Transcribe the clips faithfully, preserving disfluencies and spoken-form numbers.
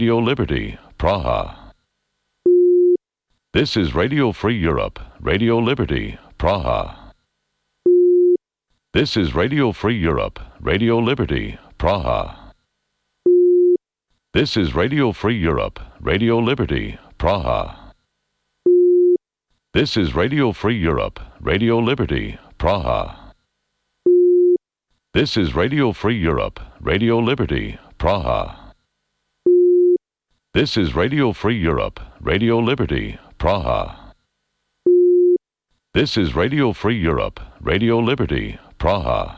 Radio Liberty, Praha. This is Radio Free Europe, Radio Liberty, Praha. This is Radio Free Europe, Radio Liberty, Praha. This is Radio Free Europe, Radio Liberty, Praha. This is Radio Free Europe, Radio Liberty, Praha. This is Radio Free Europe, Radio Liberty, Praha. This is Radio Free Europe, Radio Liberty, Praha. This is Radio Free Europe, Radio Liberty, Praha.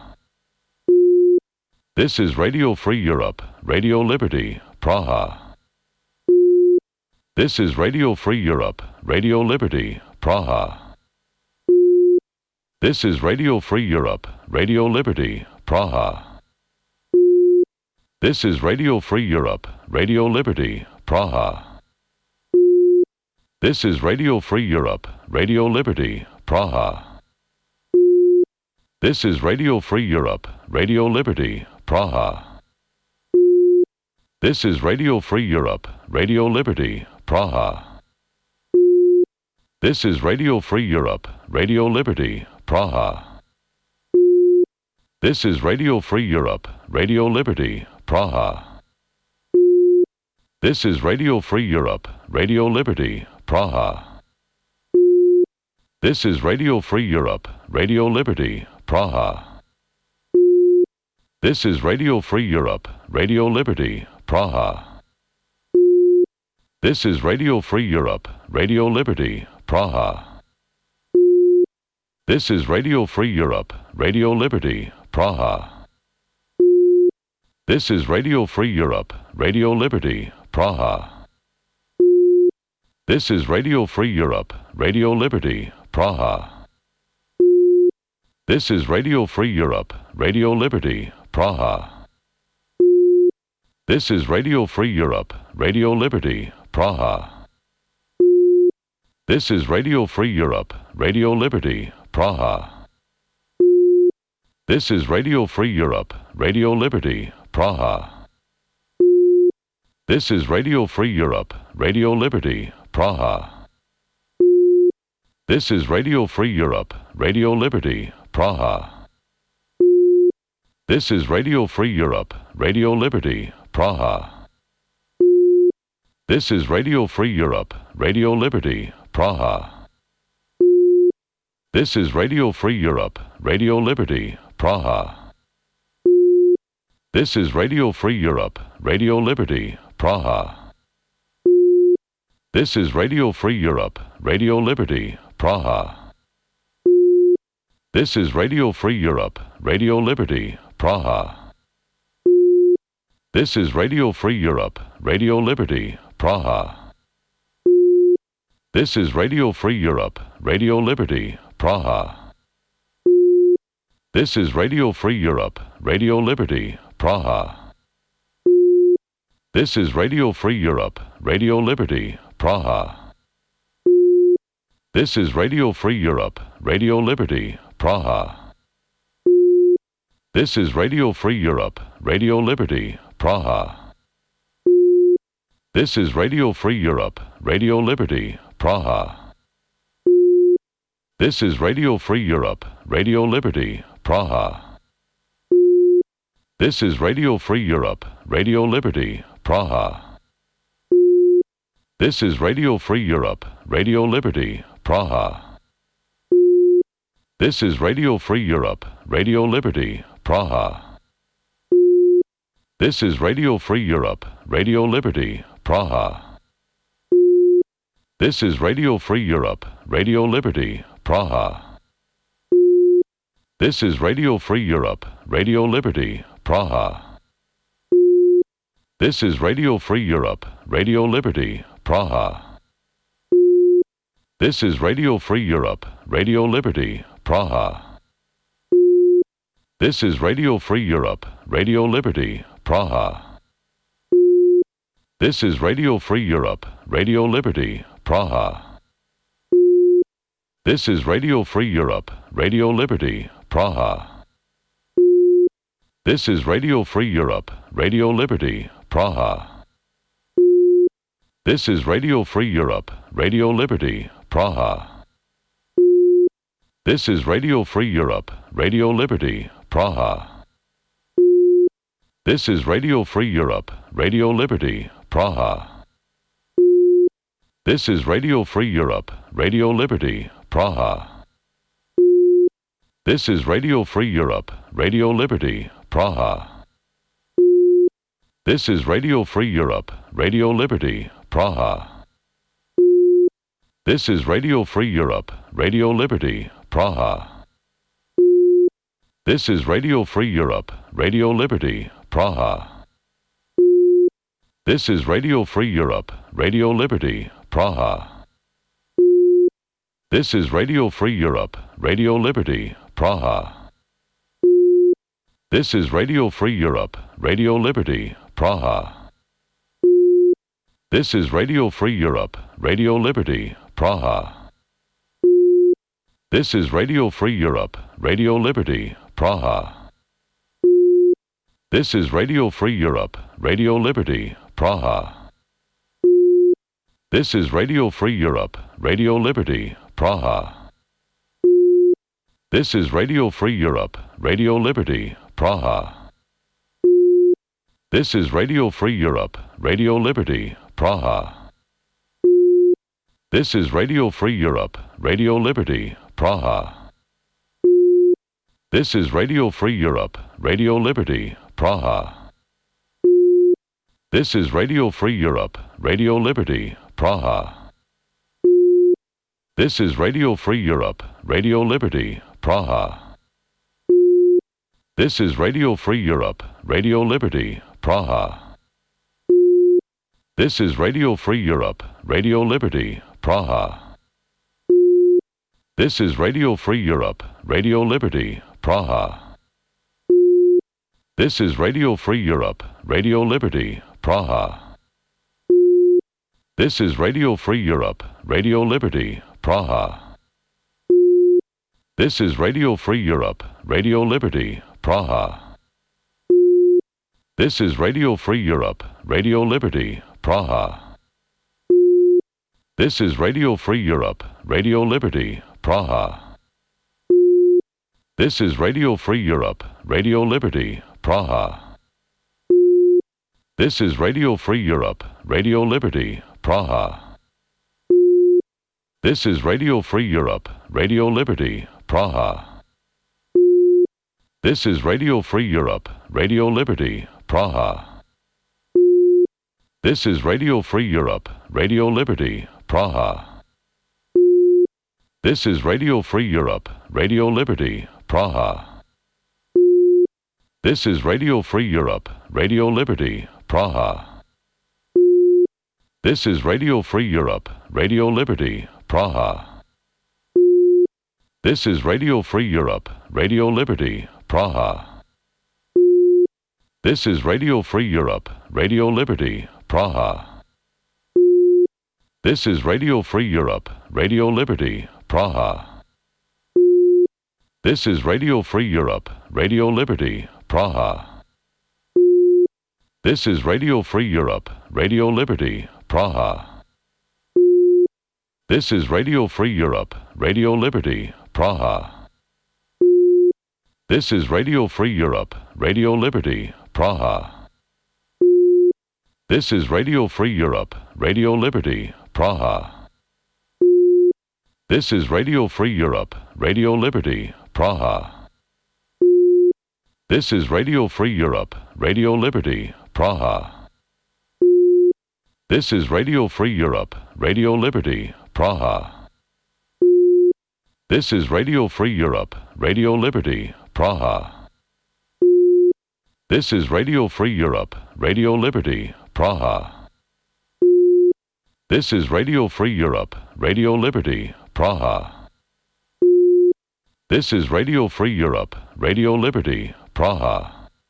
This is Radio Free Europe, Radio Liberty, Praha. This is Radio Free Europe, Radio Liberty, Praha. This is Radio Free Europe, Radio Liberty, Praha. This is Radio Free Europe, Radio Liberty, Praha. This is Radio Free Europe, Radio Liberty, Praha. This is Radio Free Europe, Radio Liberty, Praha. This is Radio Free Europe, Radio Liberty, Praha. This is Radio Free Europe, Radio Liberty, Praha. This is Radio Free Europe, Radio Liberty, Praha. This is Radio Free Europe, Radio Liberty, Praha. This is Radio Free Europe, Radio Liberty, Praha. This is Radio Free Europe, Radio Liberty, Praha. This is Radio Free Europe, Radio Liberty, Praha. This is Radio Free Europe, Radio Liberty, Praha. This is Radio Free Europe, Radio Liberty, Praha. This is Radio Free Europe, Radio Liberty, Praha. This is Radio Free Europe, Radio Liberty, Praha. This is Radio Free Europe, Radio Liberty, Praha. This is Radio Free Europe, Radio Liberty, Praha. This is Radio Free Europe, Radio Liberty, Praha. This is Radio Free Europe, Radio Liberty, Praha. This is Radio Free Europe, Radio Liberty, Praha. This is Radio Free Europe, Radio Liberty, Praha. This is Radio Free Europe, Radio Liberty, Praha. This is Radio Free Europe, Radio Liberty, Praha. This is Radio Free Europe, Radio Liberty, Praha. This is Radio Free Europe, Radio Liberty, Praha. This is Radio Free Europe, Radio Liberty, Praha. This is Radio Free Europe, Radio Liberty, Praha. This is Radio Free Europe, Radio Liberty, Praha. This is Radio Free Europe, Radio Liberty, Praha. This is Radio Free Europe, Radio Liberty, Praha. This is Radio Free Europe, Radio Liberty, Praha. This is Radio Free Europe, Radio Liberty, Praha. This is Radio Free Europe, Radio Liberty, Praha. This is Radio Free Europe, Radio Liberty, Praha. This is Radio Free Europe, Radio Liberty, Praha. This is Radio Free Europe, Radio Liberty, Praha. This is Radio Free Europe, Radio Liberty, Praha. This is Radio Free Europe, Radio Liberty, Praha. This is Radio Free Europe, Radio Liberty, Praha. This is Radio Free Europe, Radio Liberty, Praha. This is Radio Free Europe, Radio Liberty, Praha. This is Radio Free Europe, Radio Liberty, Praha. This is Radio Free Europe, Radio Liberty, Praha. This is Radio Free Europe, Radio Liberty, Praha. This is Radio Free Europe, Radio Liberty, Praha. This is Radio Free Europe, Radio Liberty, Praha. This is Radio Free Europe, Radio Liberty, Praha. This is Radio Free Europe, Radio Liberty, Praha. This is Radio Free Europe, Radio Liberty, Praha. This is Radio Free Europe, Radio Liberty, Praha. This is Radio Free Europe, Radio Liberty, Praha. This is Radio Free Europe, Radio Liberty, Praha. This is Radio Free Europe, Radio Liberty, Praha. This is Radio Free Europe, Radio Liberty, Praha. This is Radio Free Europe, Radio Liberty, Praha. This is Radio Free Europe, Radio Liberty, Praha. This is Radio Free Europe, Radio Liberty, Praha. This is Radio Free Europe, Radio Liberty, Praha. This is Radio Free Europe, Radio Liberty, Praha. This is Radio Free Europe, Radio Liberty, Praha. This is Radio Free Europe, Radio Liberty, Praha. This is Radio Free Europe, Radio Liberty, Praha. This is Radio Free Europe, Radio Liberty, Praha. This is Radio Free Europe, Radio Liberty, Praha. This is Radio Free Europe, Radio Liberty, Praha. This is Radio Free Europe, Radio Liberty, Praha. This is Radio Free Europe, Radio Liberty, Praha. This is Radio Free Europe, Radio Liberty, Praha. This is Radio Free Europe, Radio Liberty, Praha. This is Radio Free Europe, Radio Liberty, Praha. This is Radio Free Europe, Radio Liberty, Praha. This is Radio Free Europe, Radio Liberty, Praha. This is Radio Free Europe, Radio Liberty, Praha. This is Radio Free Europe, Radio Liberty, Praha. This is Radio Free Europe, Radio Liberty, Praha. This is Radio Free Europe, Radio Liberty, Praha. This is Radio Free Europe, Radio Liberty, Praha. This is Radio Free Europe, Radio Liberty, Praha. This is Radio Free Europe, Radio Liberty, Praha. This is Radio Free Europe, Radio Liberty, Praha. This is Radio Free Europe, Radio Liberty, Praha. This is Radio Free Europe, Radio Liberty, Praha. This is Radio Free Europe, Radio Liberty, Praha. This is Radio Free Europe, Radio Liberty, Praha. This is Radio Free Europe, Radio Liberty, Praha. This is Radio Free Europe, Radio Liberty, Praha. This is Radio Free Europe, Radio Liberty, Praha. This is Radio Free Europe, Radio Liberty, Praha. This is Radio Free Europe, Radio Liberty, Praha. This is Radio Free Europe, Radio Liberty, Praha. This is Radio Free Europe, Radio Liberty, Praha. This is Radio Free Europe, Radio Liberty, Praha. This is Radio Free Europe, Radio Liberty, Praha. This is Radio Free Europe, Radio Liberty, Praha. This is Radio Free Europe, Radio Liberty, Praha. This is Radio Free Europe, Radio Liberty, Praha. This is Radio Free Europe, Radio Liberty, Praha. This is Radio Free Europe, Radio Liberty, Praha.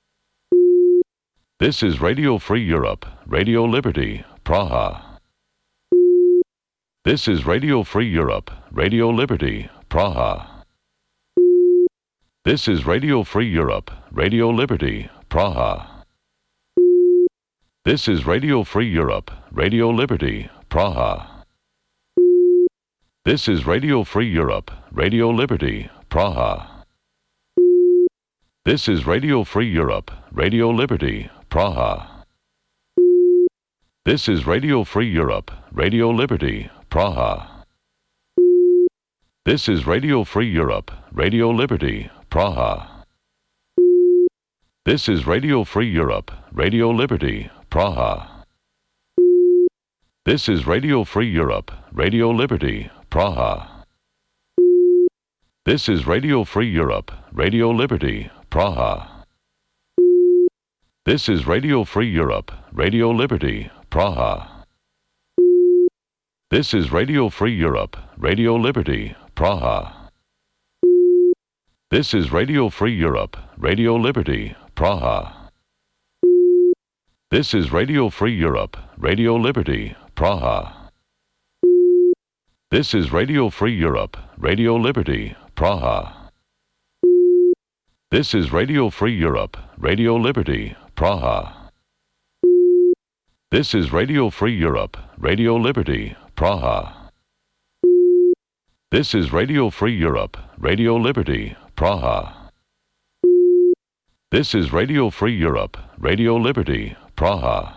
This is Radio Free Europe, Radio Liberty, Praha. This is Radio Free Europe, Radio Liberty, Praha. This is Radio Free Europe, Radio Liberty, Praha. This is Radio Free Europe, Radio Liberty, Praha. This is Radio Free Europe, Radio Liberty, Praha. This is Radio Free Europe, Radio Liberty, Praha. This is Radio Free Europe, Radio Liberty, Praha. This is Radio Free Europe, Radio Liberty, Praha. This is Radio Free Europe, Radio Liberty, Praha. This is Radio Free Europe, Radio Liberty, Praha. This is Radio Free Europe, Radio Liberty, Praha. This is Radio Free Europe, Radio Liberty, Praha. This is Radio Free Europe, Radio Liberty, Praha. This is Radio Free Europe, Radio Liberty, Praha. This is Radio Free Europe, Radio Liberty, Praha. This is Radio Free Europe, Radio Liberty, Praha. This is Radio Free Europe, Radio Liberty, Praha. This is Radio Free Europe, Radio Liberty, Praha. This is Radio Free Europe, Radio Liberty, Praha. This is Radio Free Europe, Radio Liberty, Praha.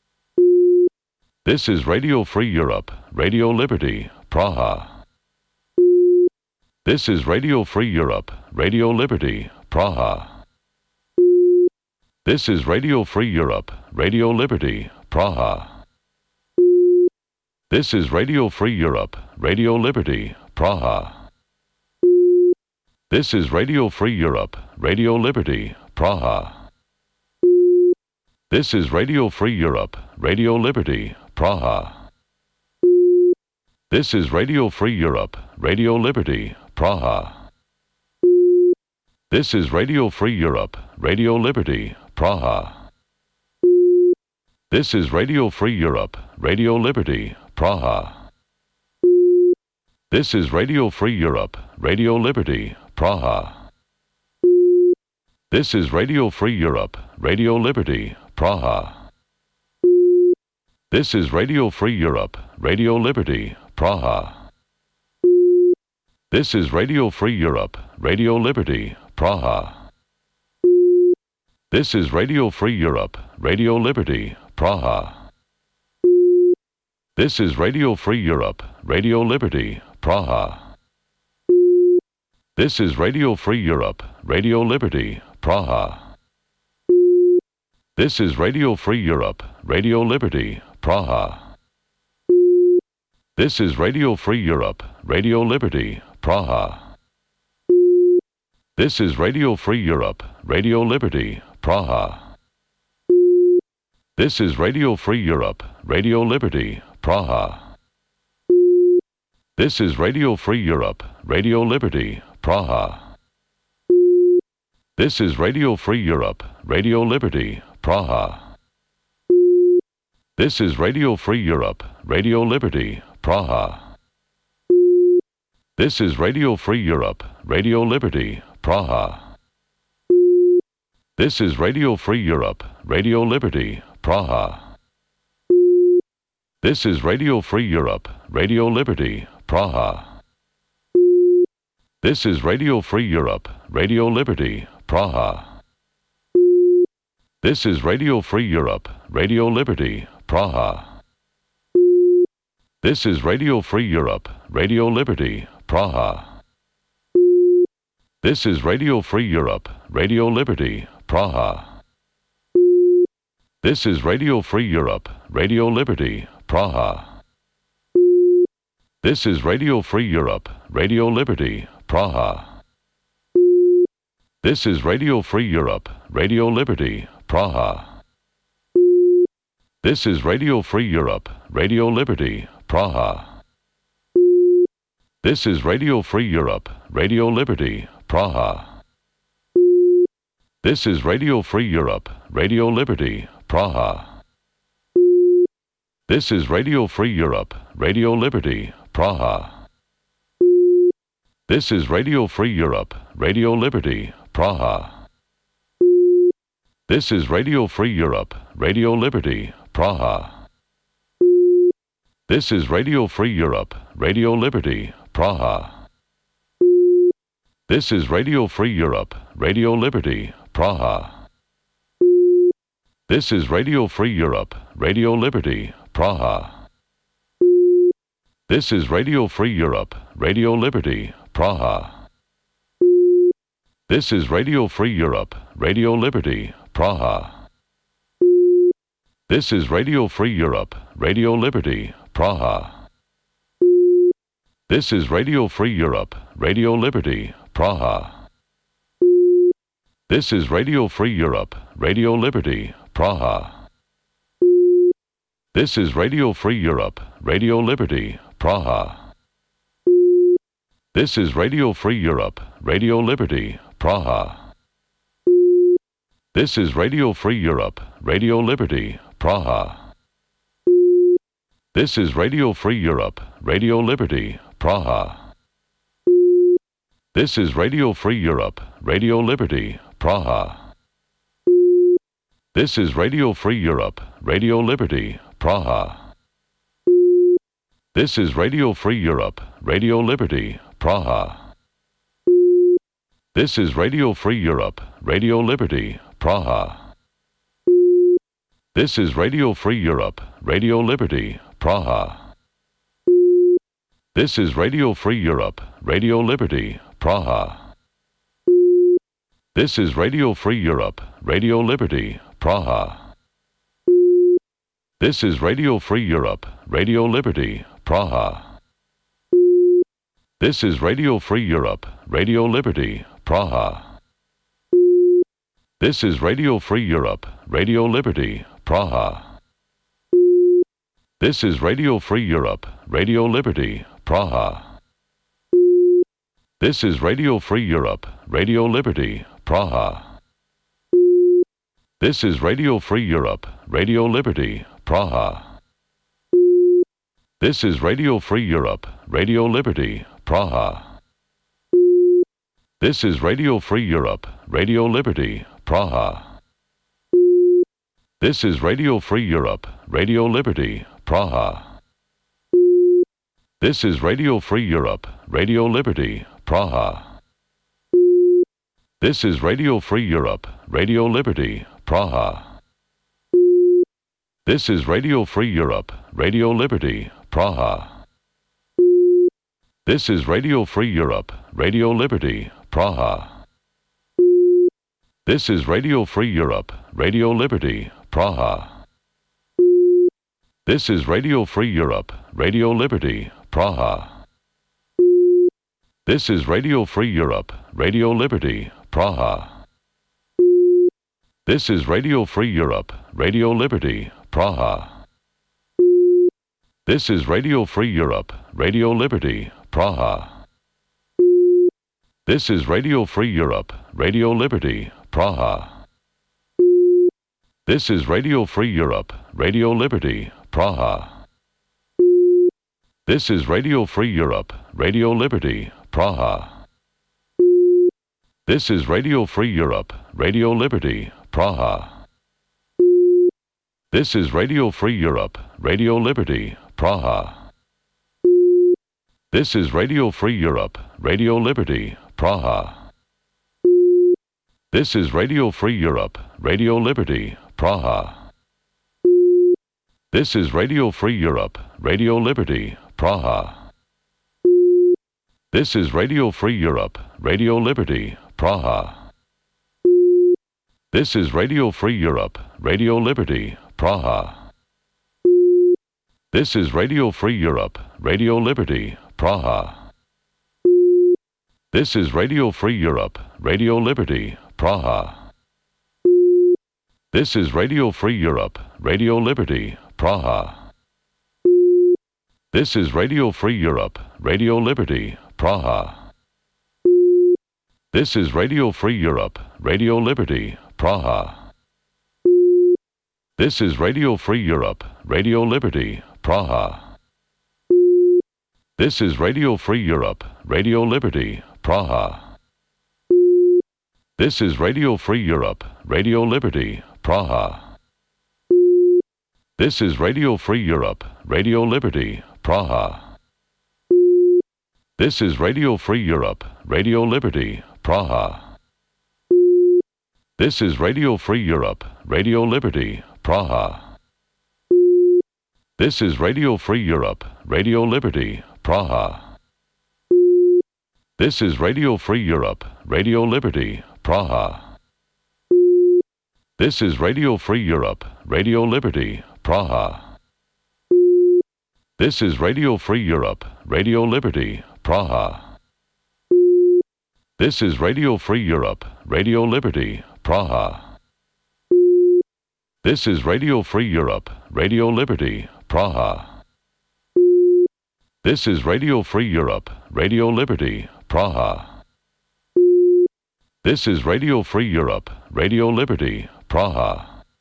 This is Radio Free Europe, Radio Liberty, Praha. This is Radio Free Europe, Radio Liberty, Praha. This is Radio Free Europe, Radio Liberty, Praha. This is Radio Free Europe, Radio Liberty, Praha. This is Radio Free Europe, Radio Liberty, Praha. This is Radio Free Europe, Radio Liberty, Praha. This is Radio Free Europe, Radio Liberty, Praha. This is Radio Free Europe, Radio Liberty, Praha. This is Radio Free Europe, Radio Liberty, Praha. This is Radio Free Europe, Radio Liberty, Praha. This is Radio Free Europe, Radio Liberty, Praha. This is Radio Free Europe, Radio Liberty, Praha. This is Radio Free Europe, Radio Liberty, Praha. This is Radio Free Europe, Radio Liberty, Praha. This is Radio Free Europe, Radio Liberty, Praha. This is Radio Free Europe, Radio Liberty, Praha. This is Radio Free Europe, Radio Liberty, Praha. This is Radio Free Europe, Radio Liberty, Praha. This is Radio Free Europe, Radio Liberty, Praha. This is Radio Free Europe, Radio Liberty, Praha. This is Radio Free Europe, Radio Liberty, Praha. This is Radio Free Europe, Radio Liberty, Praha. This is Radio Free Europe, Radio Liberty, Praha. This is Radio Free Europe, Radio Liberty, Praha. This is Radio Free Europe, Radio Liberty, Praha. This is Radio Free Europe, Radio Liberty, Praha. This is Radio Free Europe, Radio Liberty, Praha. This is Radio Free Europe, Radio Liberty, Praha. This is Radio Free Europe, Radio Liberty, Praha. This is Radio Free Europe, Radio Liberty, Praha. This is Radio Free Europe, Radio Liberty, Praha. This is Radio Free Europe, Radio Liberty, Praha. This is Radio Free Europe, Radio Liberty, Praha. This is Radio Free Europe, Radio Liberty, Praha. This is Radio Free Europe, Radio Liberty, Praha. This is Radio Free Europe, Radio Liberty, Praha. This is Radio Free Europe, Radio Liberty, Praha. This is Radio Free Europe, Radio Liberty, Praha. This is Radio Free Europe, Radio Liberty, Praha. This is Radio Free Europe, Radio Liberty, Praha. This is Radio Free Europe, Radio Liberty, Praha. This is Radio Free Europe, Radio Liberty, Praha. This is Radio Free Europe, Radio Liberty, Praha. This is Radio Free Europe, Radio Liberty, Praha. This is Radio Free Europe, Radio Liberty, Praha. This is Radio Free Europe, Radio Liberty, Praha. This is Radio Free Europe, Radio Liberty, Praha. This is Radio Free Europe, Radio Liberty, Praha. This is Radio Free Europe, Radio Liberty, Praha. This is Radio Free Europe, Radio Liberty, Praha. This is Radio Free Europe, Radio Liberty, Praha. This is Radio Free Europe, Radio Liberty, Praha. This is Radio Free Europe, Radio Liberty, Praha. This is Radio Free Europe, Radio Liberty, Praha. This is Radio Free Europe, Radio Liberty, Praha. This is Radio Free Europe, Radio Liberty, Praha. This is Radio Free Europe, Radio Liberty, Praha. This is Radio Free Europe, Radio Liberty, Praha. This is Radio Free Europe, Radio Liberty, Praha. This is Radio Free Europe, Radio Liberty, Praha. This is Radio Free Europe, Radio Liberty, Praha. This is Radio Free Europe, Radio Liberty, Praha. This is Radio Free Europe, Radio Liberty, Praha. This is Radio Free Europe, Radio Liberty, Praha. This is Radio Free Europe, Radio Liberty, Praha. This is Radio Free Europe, Radio Liberty, Praha. This is Radio Free Europe, Radio Liberty, Praha. This is Radio Free Europe, Radio Liberty, Praha. This is Radio Free Europe, Radio Liberty, Praha. This is Radio Free Europe, Radio Liberty, Praha. This is Radio Free Europe, Radio Liberty, Praha. This is Radio Free Europe, Radio Liberty, Praha. This is Radio Free Europe, Radio Liberty, Praha. This is Radio Free Europe, Radio Liberty, Praha. This is Radio Free Europe, Radio Liberty, Praha. This is Radio Free Europe, Radio Liberty, Praha. This is Radio Free Europe, Radio Liberty, Praha. This is Radio Free Europe, Radio Liberty, Praha. This is Radio Free Europe, Radio Liberty, Praha. This is Radio Free Europe, Radio Liberty, Praha. This is Radio Free Europe, Radio Liberty, Praha. This is Radio Free Europe, Radio Liberty, Praha. This is Radio Free Europe, Radio Liberty, Praha. This is Radio Free Europe, Radio Liberty, Praha. This is Radio Free Europe, Radio Liberty, Praha. This is Radio Free Europe, Radio Liberty, Praha. This is Radio Free Europe, Radio Liberty, Praha. This is Radio Free Europe, Radio Liberty, Praha. This is Radio Free Europe, Radio Liberty, Praha. This is Radio Free Europe, Radio Liberty, Praha. This is Radio Free Europe, Radio Liberty, Praha. This is Radio Free Europe, Radio Liberty, Praha. This is Radio Free Europe, Radio Liberty, Praha. This is Radio Free Europe, Radio Liberty, Praha. This is Radio Free Europe, Radio Liberty, Praha. This is Radio Free Europe, Radio Liberty, Praha. This is Radio Free Europe, Radio Liberty, Praha. This is Radio Free Europe, Radio Liberty, Praha. This is Radio Free Europe, Radio Liberty, Praha. This is Radio Free Europe, Radio Liberty, Praha. This is Radio Free Europe, Radio Liberty, Praha. This is Radio Free Europe, Radio Liberty, Praha. This is Radio Free Europe, Radio Liberty, Praha. This is Radio Free Europe, Radio Liberty, Praha. This is Radio Free Europe, Radio Liberty, Praha.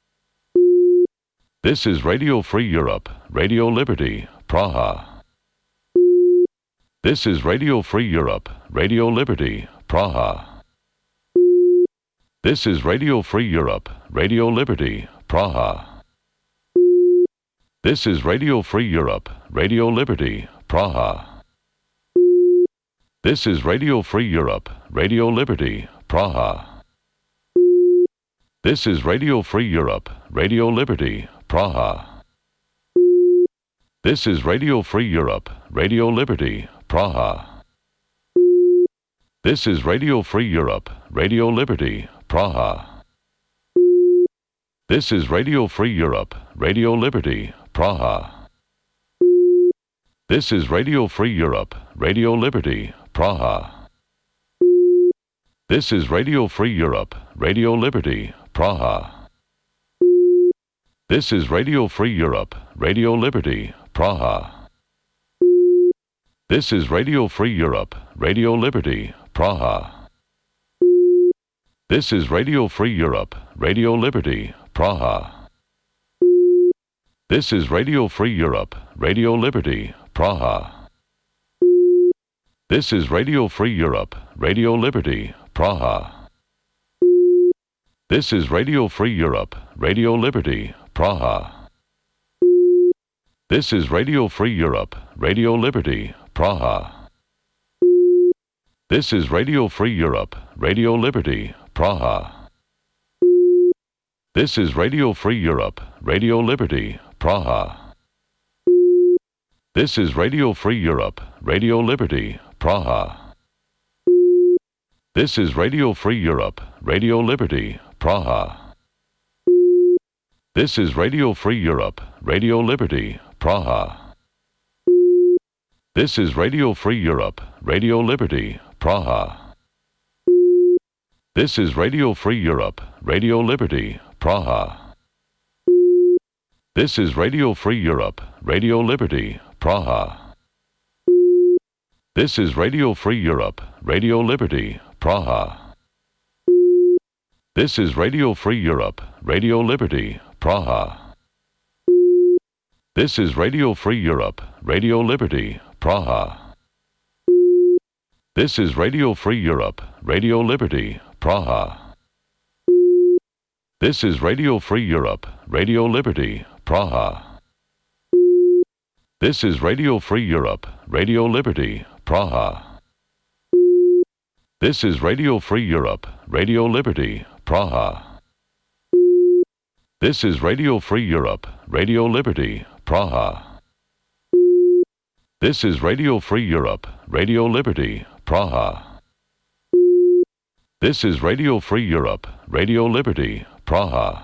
This is Radio Free Europe, Radio Liberty, Praha. This is Radio Free Europe, Radio Liberty, Praha. This is Radio Free Europe, Radio Liberty, Praha. This is Radio Free Europe, Radio Liberty, Praha. This is Radio Free Europe, Radio Liberty, Praha. This is Radio Free Europe, Radio Liberty, Praha. This is Radio Free Europe, Radio Liberty, Praha. This is Radio Free Europe, Radio Liberty, Praha. This is Radio Free Europe, Radio Liberty, Praha. This is Radio Free Europe, Radio Liberty, Praha. This is Radio Free Europe, Radio Liberty, Praha. This is Radio Free Europe, Radio Liberty, Praha. This is Radio Free Europe, Radio Liberty, Praha. This is Radio Free Europe, Radio Liberty, Praha. This is Radio Free Europe, Radio Liberty, Praha. This is Radio Free Europe, Radio Liberty, Praha. This is Radio Free Europe, Radio Liberty, Praha. This is Radio Free Europe, Radio Liberty, Praha. This is Radio Free Europe, Radio Liberty, Praha. This is Radio Free Europe, Radio Liberty, Praha. This is Radio Free Europe, Radio Liberty, Praha. This is Radio Free Europe, Radio Liberty, Praha. This is Radio Free Europe, Radio Liberty, Praha. This is Radio Free Europe, Radio Liberty, Praha. This is Radio Free Europe, Radio Liberty, Praha. This is Radio Free Europe, Radio Liberty, Praha. This is Radio Free Europe, Radio Liberty, Praha. This is Radio Free Europe, Radio Liberty, Praha. This is Radio Free Europe, Radio Liberty, Praha. This is Radio Free Europe, Radio Liberty, Praha. This is Radio Free Europe, Radio Liberty, Praha. This is Radio Free Europe, Radio Liberty, Praha. This is Radio Free Europe, Radio Liberty, Praha. This is Radio Free Europe, Radio Liberty, Praha. This is Radio Free Europe, Radio Liberty, Praha. This is Radio Free Europe, Radio Liberty, Praha.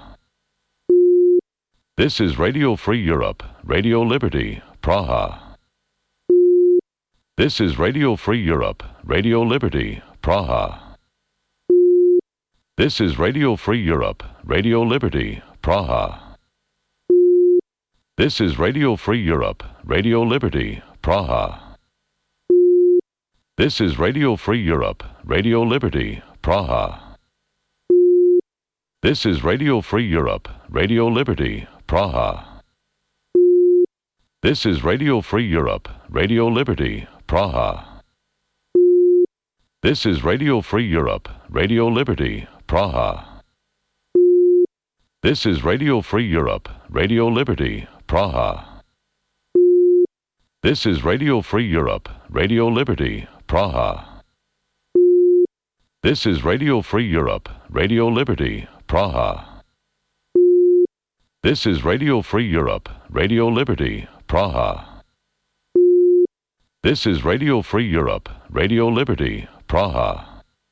This is Radio Free Europe, Radio Liberty, Praha. This is Radio Free Europe, Radio Liberty, Praha. This is Radio Free Europe, Radio Liberty, Praha. This is Radio Free Europe, Radio Liberty, Praha. This is Radio Free Europe, Radio Liberty, Praha. This is Radio Free Europe, Radio Liberty, Praha. This is Radio Free Europe, Radio Liberty, Praha. This is Radio Free Europe, Radio Liberty, Praha. This is Radio Free Europe, Radio Liberty, Praha. This is Radio Free Europe, Radio Liberty, Praha. This is Radio Free Europe, Radio Liberty, Praha. This is Radio Free Europe, Radio Liberty, Praha. This is Radio Free Europe, Radio Liberty, Praha.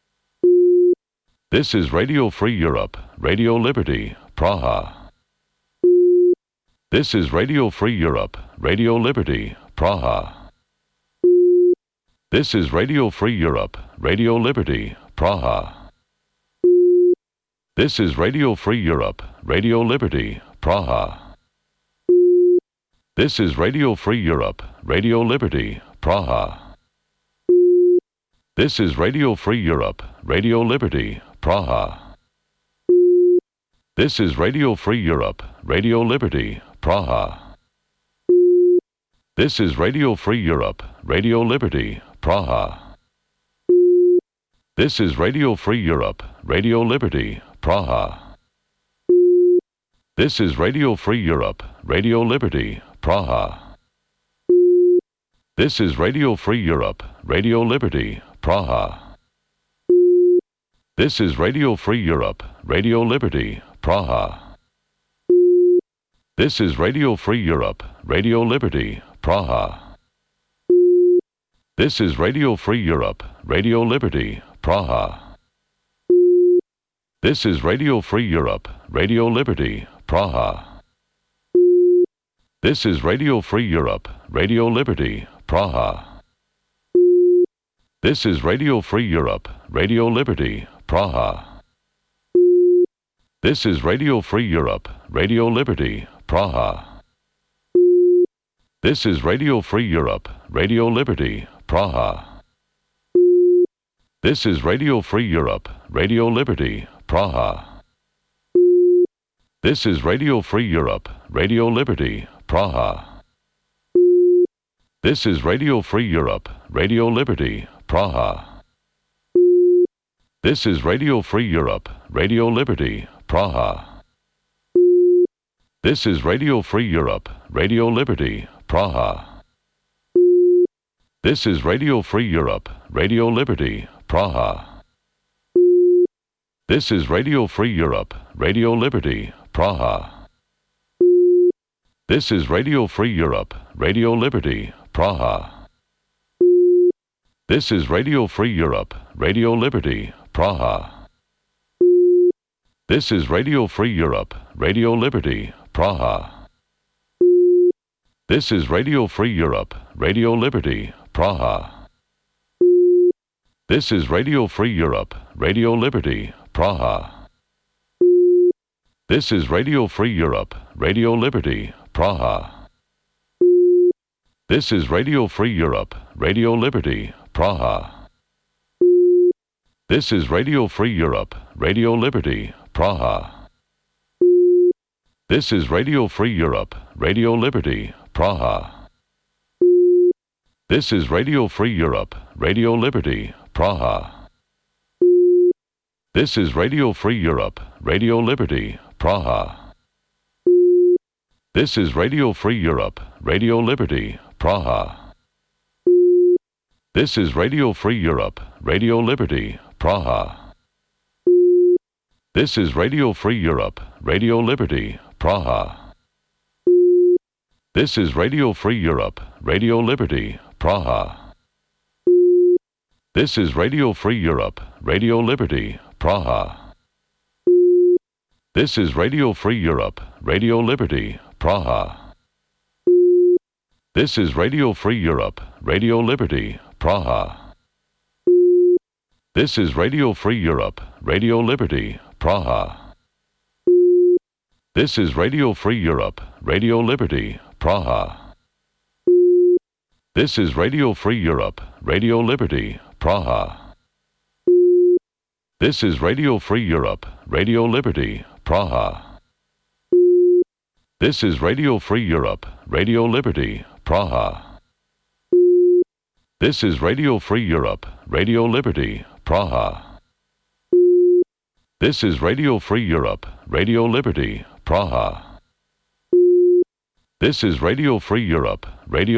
This is Radio Free Europe, Radio Liberty, Praha. This is Radio Free Europe, Radio Liberty, Praha. This is Radio Free Europe, Radio Liberty, Praha. This is Radio Free Europe, Radio Liberty, Praha. This is Radio Free Europe, Radio Liberty, Praha. This is Radio Free Europe, Radio Liberty, Praha. This is Radio Free Europe, Radio Liberty, Praha. This is Radio Free Europe, Radio Liberty, Praha. This is Radio Free Europe, Radio Liberty, Praha. This is Radio Free Europe, Radio Liberty, Praha. This is Radio Free Europe, Radio Liberty, Praha. This is Radio Free Europe, Radio Liberty, Praha. This is Radio Free Europe, Radio Liberty, Praha. This is Radio Free Europe, Radio Liberty, Praha. This is Radio Free Europe, Radio Liberty, Praha. This is Radio Free Europe, Radio Liberty, Praha. This is Radio Free Europe, Radio Liberty, Praha. This is Radio Free Europe, Radio Liberty, Praha. This is Radio Free Europe, Radio Liberty, Praha. This is Radio Free Europe, Radio Liberty, Praha. This is Radio Free Europe, Radio Liberty, Praha. This is Radio Free Europe, Radio Liberty, Praha. This is Radio Free Europe, Radio Liberty, Praha. This is Radio Free Europe, Radio Liberty, Praha. This is Radio Free Europe, Radio Liberty, Praha. This is Radio Free Europe, Radio Liberty, Praha. This is Radio Free Europe, Radio Liberty, Praha. This is Radio Free Europe, Radio Liberty, Praha. This is Radio Free Europe, Radio Liberty, Praha. This is Radio Free Europe, Radio Liberty, Praha. This is Radio Free Europe, Radio Liberty, Praha. This is Radio Free Europe, Radio Liberty, Praha. This is Radio Free Europe, Radio Liberty, Praha. This is Radio Free Europe, Radio Liberty, Praha. This is Radio Free Europe, Radio Liberty, Praha. This is Radio Free Europe, Radio Liberty, Praha. This is Radio Free Europe, Radio Liberty, Praha. This is Radio Free Europe, Radio Liberty, Praha. This is Radio Free Europe, Radio Liberty, Praha. This is Radio Free Europe, Radio Liberty, Praha. This is Radio Free Europe, Radio Liberty, Praha. This is Radio Free Europe, Radio Liberty, Praha. This is Radio Free Europe, Radio Liberty, Praha. This is Radio Free Europe, Radio Liberty, Praha. This is Radio Free Europe, Radio Liberty, Praha. This is Radio Free Europe, Radio Liberty, Praha. This is Radio Free Europe, Radio Liberty, Praha. This is Radio Free Europe, Radio Liberty, Praha. This is Radio Free Europe, Radio Liberty, Praha. This is Radio Free Europe, Radio Liberty, Praha. This is Radio Free Europe, Radio Liberty, Praha. This is Radio Free Europe, Radio